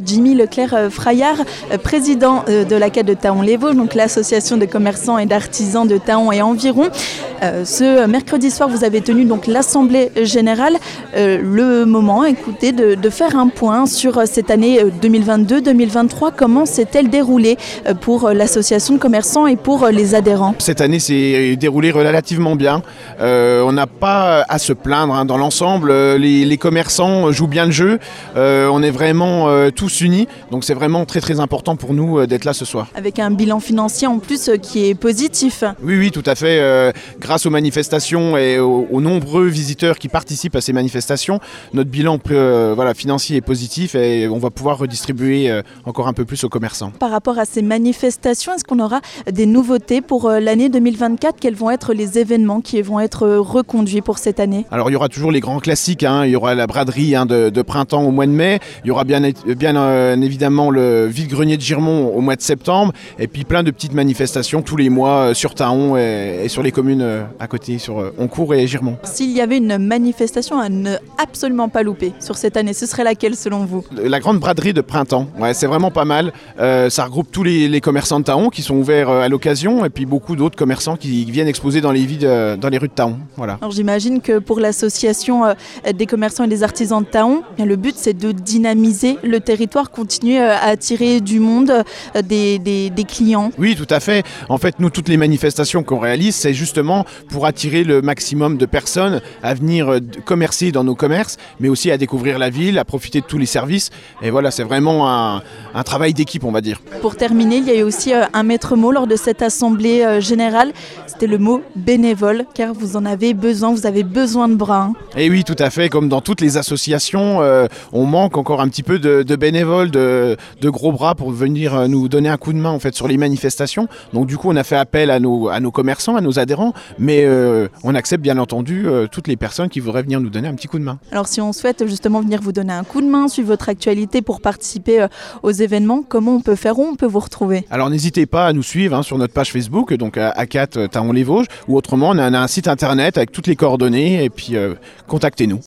Jimmy Leclerc-Fraillard, président de l'ACAT de Thaon-les-Vosges, donc l'association de commerçants et d'artisans de Thaon et environ. Ce mercredi soir, vous avez tenu donc l'Assemblée générale. Le moment, écoutez, de faire un point sur cette année 2022-2023. Comment s'est-elle déroulée pour l'association de commerçants et pour les adhérents? Cette année s'est déroulée relativement bien. On n'a pas à se plaindre. Dans l'ensemble, les commerçants jouent bien le jeu. On est vraiment tous unis. Donc c'est vraiment très très important pour nous d'être là ce soir. Avec un bilan financier en plus qui est positif. Oui, tout à fait. Grâce aux manifestations et aux nombreux visiteurs qui participent à ces manifestations, notre bilan financier est positif et on va pouvoir redistribuer encore un peu plus aux commerçants. Par rapport à ces manifestations, est-ce qu'on aura des nouveautés pour l'année 2024? Quels vont être les événements qui vont être reconduits pour cette année? Alors il y aura toujours les grands classiques, il y aura la braderie de printemps au mois de mai, il y aura bien évidemment le vide-grenier de Girmont au mois de septembre, et puis plein de petites manifestations tous les mois sur Thaon et sur les communes à côté, sur Honcourt et Girmont. S'il y avait une manifestation à ne absolument pas louper sur cette année, ce serait laquelle selon vous? La grande braderie de printemps, c'est vraiment pas mal. Ça regroupe tous les commerçants de Thaon qui sont ouverts à l'occasion, et puis beaucoup d'autres commerçants qui viennent exposer dans les rues de Thaon. Voilà. Alors j'imagine que pour l'association des commerçants et des artisans de Thaon, le but c'est de dynamiser le territoire, continuer à attirer du monde, des clients. Oui, tout à fait. En fait, nous, toutes les manifestations qu'on réalise, c'est justement pour attirer le maximum de personnes à venir commercer dans nos commerces, mais aussi à découvrir la ville, à profiter de tous les services. Et voilà, c'est vraiment un travail d'équipe, on va dire. Pour terminer, il y a eu aussi un maître mot lors de cette assemblée générale. C'était le mot bénévole, car vous en avez besoin, vous avez besoin de bras. Et oui, tout à fait. Comme dans toutes les associations, on manque encore un petit peu de bénévoles, de gros bras pour venir nous donner un coup de main en fait sur les manifestations. Donc du coup, on a fait appel à nos commerçants, à nos adhérents, mais on accepte bien entendu toutes les personnes qui voudraient venir nous donner un petit coup de main. Alors si on souhaite justement venir vous donner un coup de main, suivre votre actualité pour participer aux événements, comment on peut faire, où on peut vous retrouver? Alors n'hésitez pas à nous suivre sur notre page Facebook, donc ACAT Thaon-les-Vosges, ou autrement on a un site internet avec toutes les coordonnées et puis contactez-nous.